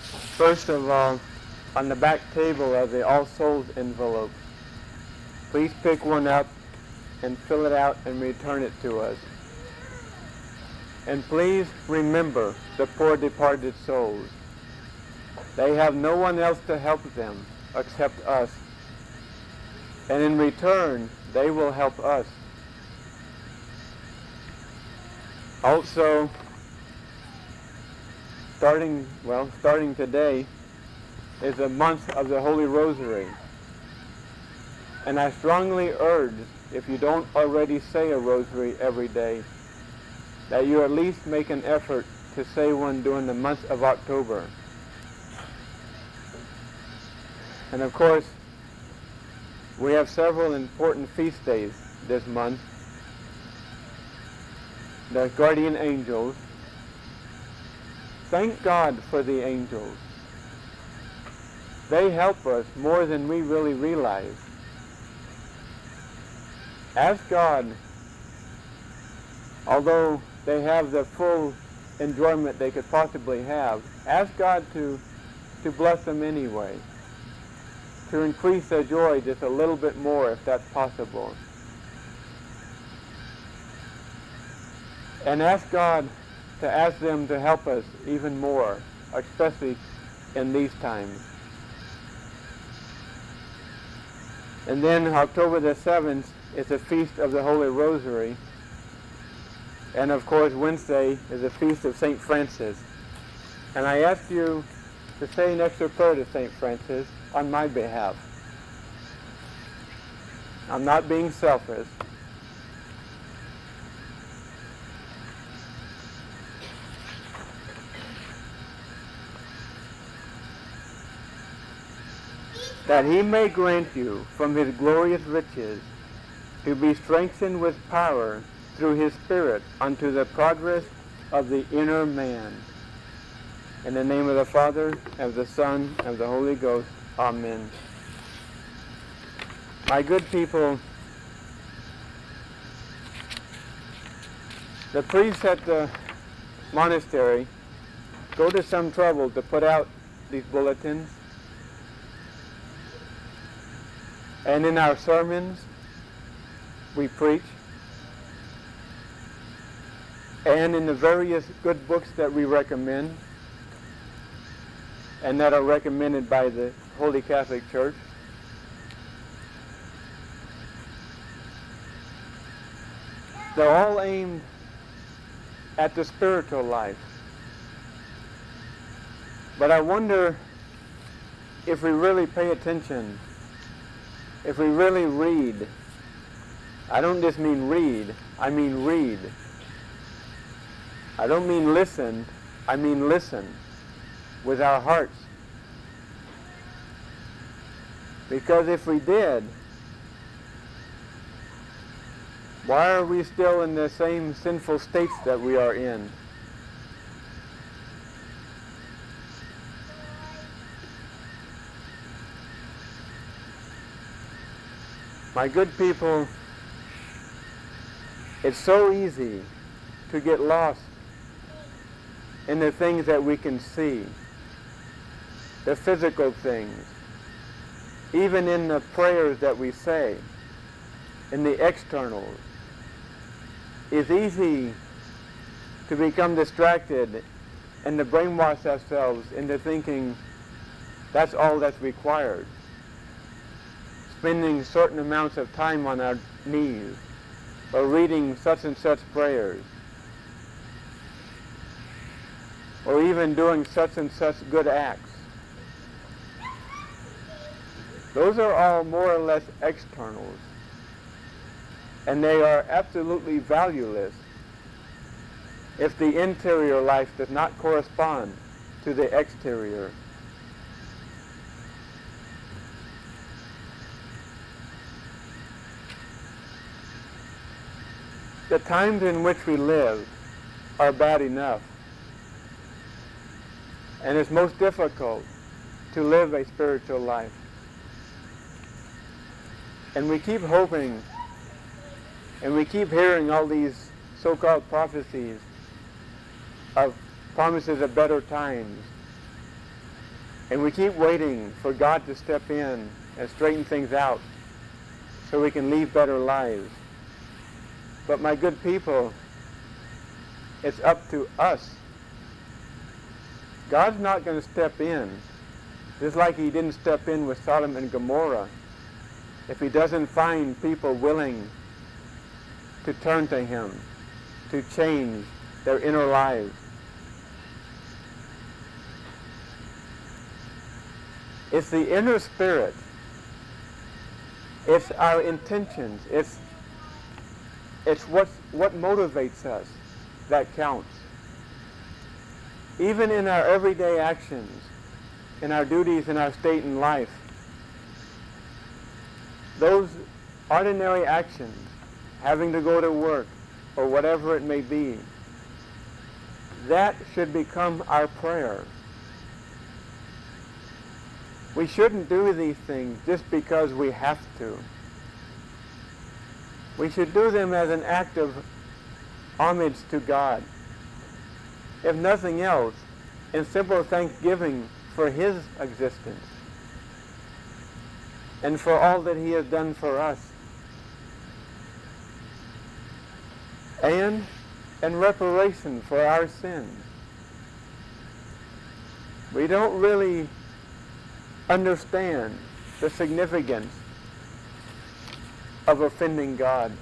First of all, on the back table of the All Souls envelope, please pick one up and fill it out and return it to us. And please remember the poor departed souls. They have no one else to help them except us. And in return, they will help us. Also, starting today is the month of the Holy Rosary. And I strongly urge, if you don't already say a rosary every day, that you at least make an effort to say one during the month of October. And of course, we have several important feast days this month. The guardian angels. Thank God for the angels. They help us more than we really realize. Ask God, although they have the full enjoyment they could possibly have, ask God to bless them anyway, to increase their joy just a little bit more if that's possible. And ask God to ask them to help us even more, especially in these times. And then October the 7th is the Feast of the Holy Rosary. And of course, Wednesday is the Feast of St. Francis. And I ask you to say an extra prayer to St. Francis on my behalf. I'm not being selfish. That he may grant you from his glorious riches to be strengthened with power through his Spirit unto the progress of the inner man. In the name of the Father, and of the Son, and of the Holy Ghost. Amen. My good people, the priests at the monastery go to some trouble to put out these bulletins. And in our sermons, we preach. And in the various good books that we recommend, and that are recommended by the Holy Catholic Church, they're all aimed at the spiritual life. But I wonder if we really pay attention, if we really read. I don't just mean read, I mean read. I don't mean listen, I mean listen with our hearts. Because if we did, why are we still in the same sinful states that we are in? My good people, it's so easy to get lost in the things that we can see, the physical things, even in the prayers that we say, in the externals. It's easy to become distracted and to brainwash ourselves into thinking that's all that's required. Spending certain amounts of time on our knees, or reading such and such prayers, or even doing such and such good acts. Those are all more or less externals, and they are absolutely valueless if the interior life does not correspond to the exterior. The times in which we live are bad enough, and it's most difficult to live a spiritual life. And we keep hoping, and we keep hearing all these so-called prophecies of promises of better times. And we keep waiting for God to step in and straighten things out so we can lead better lives. But my good people, it's up to us. God's not going to step in, just like he didn't step in with Sodom and Gomorrah, if he doesn't find people willing to turn to him, to change their inner lives. It's the inner spirit. It's our intentions. It's what motivates us that counts. Even in our everyday actions, in our duties, in our state in life, those ordinary actions, having to go to work or whatever it may be, that should become our prayer. We shouldn't do these things just because we have to. We should do them as an act of homage to God. If nothing else, in simple thanksgiving for his existence and for all that he has done for us. And in reparation for our sins. We don't really understand the significance of offending God.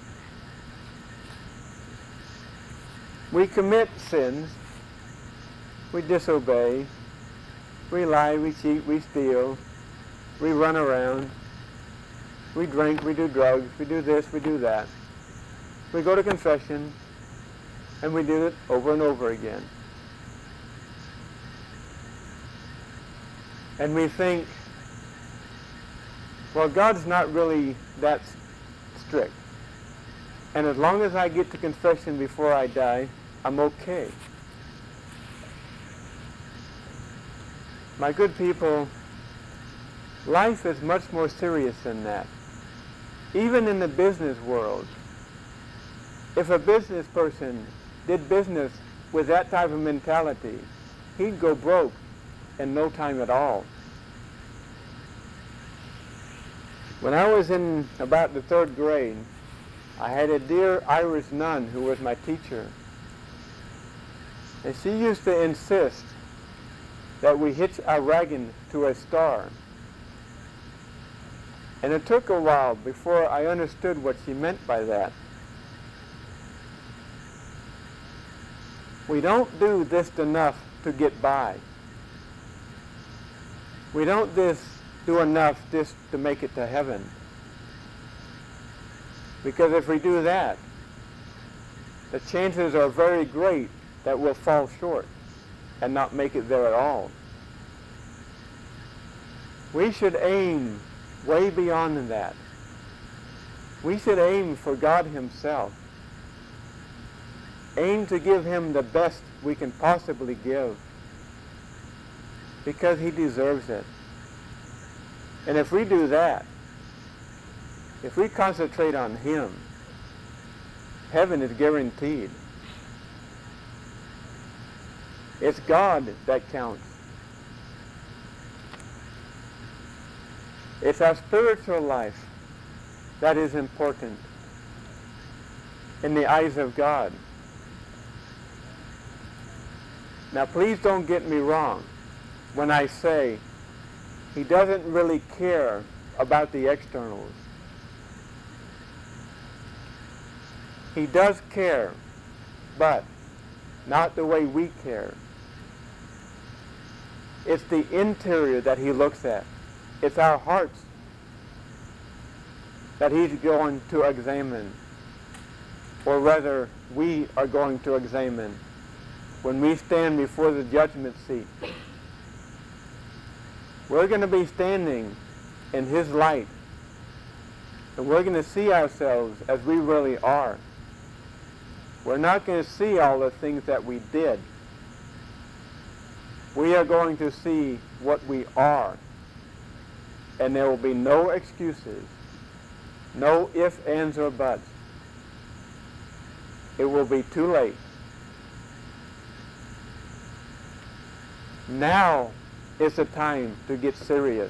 We commit sins, we disobey, we lie, we cheat, we steal, we run around, we drink, we do drugs, we do this, we do that. We go to confession, and we do it over and over again. And we think, well, God's not really that strict. And as long as I get to confession before I die, I'm okay. My good people, life is much more serious than that. Even in the business world, if a business person did business with that type of mentality, he'd go broke in no time at all. When I was in about the 3rd grade, I had a dear Irish nun who was my teacher. And she used to insist that we hitch our wagon to a star. And it took a while before I understood what she meant by that. We don't do this enough to get by. We don't do enough just to make it to heaven. Because if we do that, the chances are very great that we'll fall short and not make it there at all. We should aim way beyond that. We should aim for God himself. Aim to give him the best we can possibly give, because he deserves it. And if we do that, if we concentrate on him, heaven is guaranteed. It's God that counts. It's our spiritual life that is important in the eyes of God. Now, please don't get me wrong when I say he doesn't really care about the externals. He does care, but not the way we care. It's the interior that he looks at. It's our hearts that he's going to examine, or rather, we are going to examine when we stand before the judgment seat. We're going to be standing in his light, and we're going to see ourselves as we really are. We're not going to see all the things that we did. We are going to see what we are, and there will be no excuses, no ifs, ands, or buts. It will be too late. Now is the time to get serious.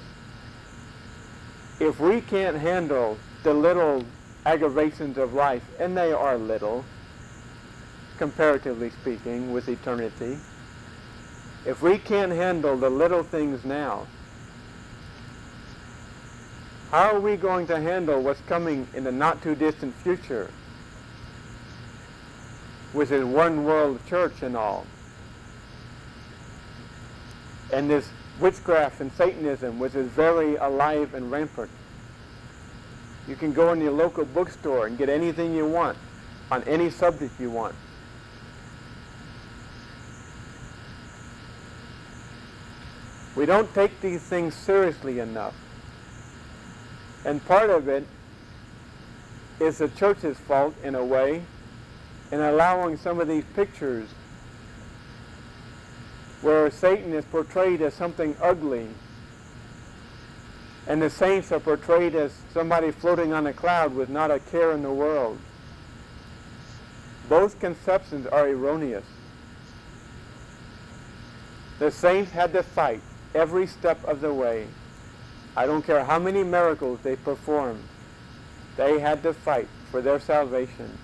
If we can't handle the little aggravations of life, and they are little, comparatively speaking, with eternity, if we can't handle the little things now, how are we going to handle what's coming in the not-too-distant future with this one-world church and all? And this witchcraft and Satanism, which is very alive and rampant. You can go in your local bookstore and get anything you want on any subject you want. We don't take these things seriously enough. And part of it is the church's fault, in a way, in allowing some of these pictures where Satan is portrayed as something ugly and the saints are portrayed as somebody floating on a cloud with not a care in the world. Both conceptions are erroneous. The saints had to fight every step of the way. I don't care how many miracles they performed. They had to fight for their salvation.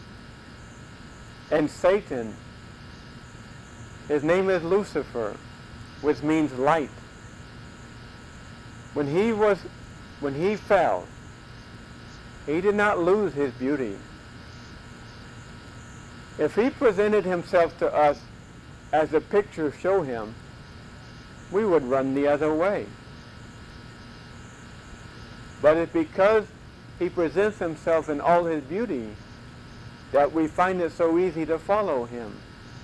And Satan, his name is Lucifer, which means light. When he fell, he did not lose his beauty. If he presented himself to us as the pictures show him, we would run the other way. But it's because he presents himself in all his beauty that we find it so easy to follow him.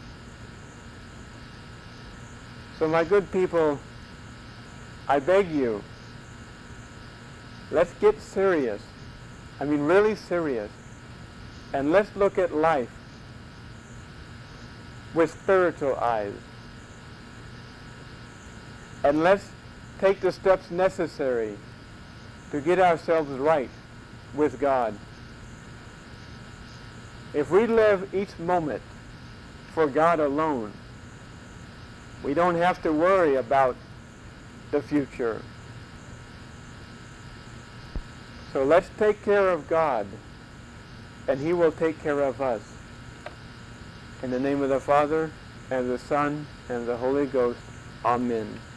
So my good people, I beg you, let's get serious. I mean really serious. And let's look at life with spiritual eyes. And let's take the steps necessary to get ourselves right with God. If we live each moment for God alone, we don't have to worry about the future. So let's take care of God, and He will take care of us. In the name of the Father, and the Son, and the Holy Ghost, Amen.